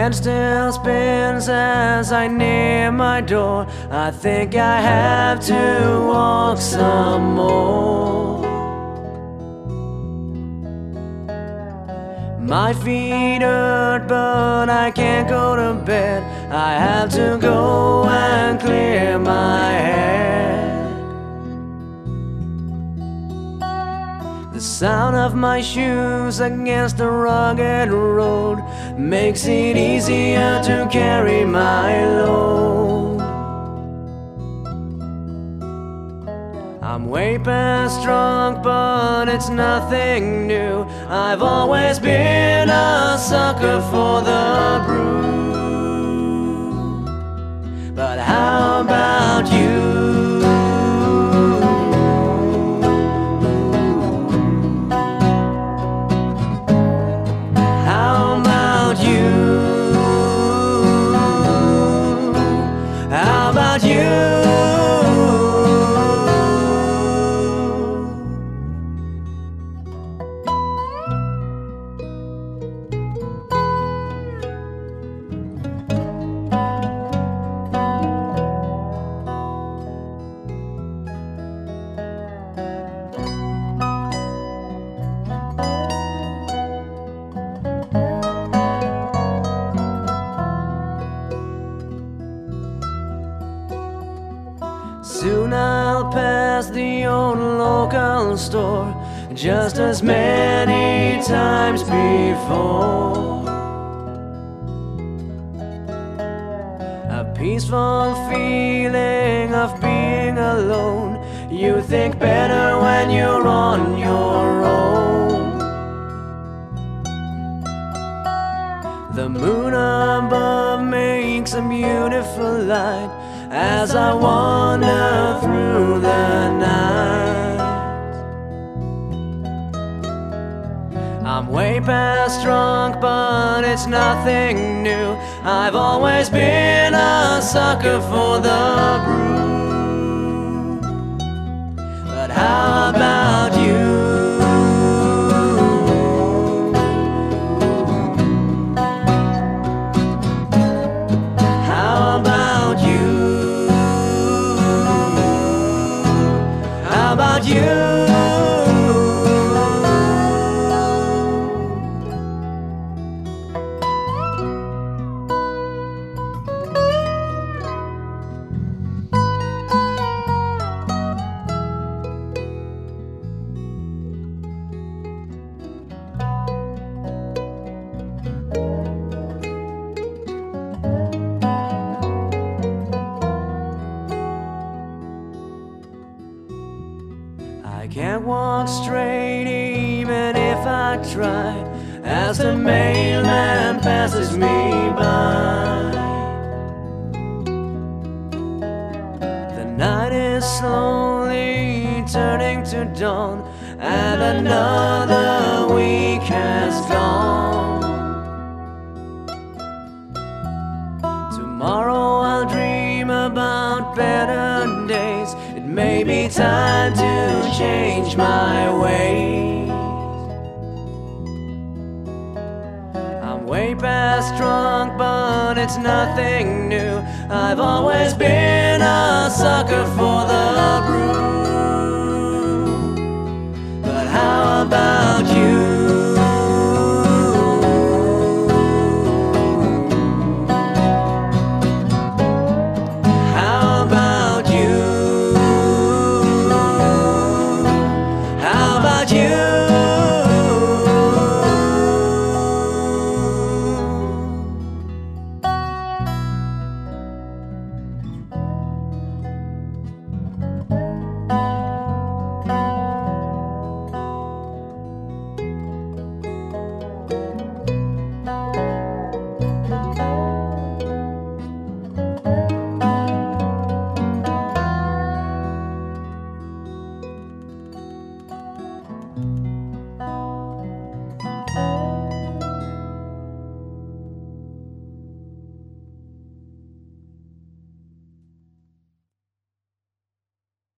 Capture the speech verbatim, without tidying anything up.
head still spins as I near my door. I think I have to walk some more. My feet hurt, but I can't go to bed. I have to go and clear my head. The sound of my shoes against the rugged road makes it easier to carry my load. I'm way past drunk, but it's nothing new. I've always been a sucker for the brew. But how about you? How about you? How about you? Soon I'll pass the old local store, just as many times before. A peaceful feeling of being alone. You think better when you're on your own. The moon above makes a beautiful light as I wander through the night. I'm way past drunk, but it's nothing new. I've always been a sucker for the brew. But how about you? How about you? How about you? I can't walk straight even if I try, as the mailman passes me by. The night is slowly turning to dawn, and another week has gone. Tomorrow I'll dream about better days. It may be time to change my ways. I'm way past drunk, but it's nothing new. I've always been a sucker for the brew.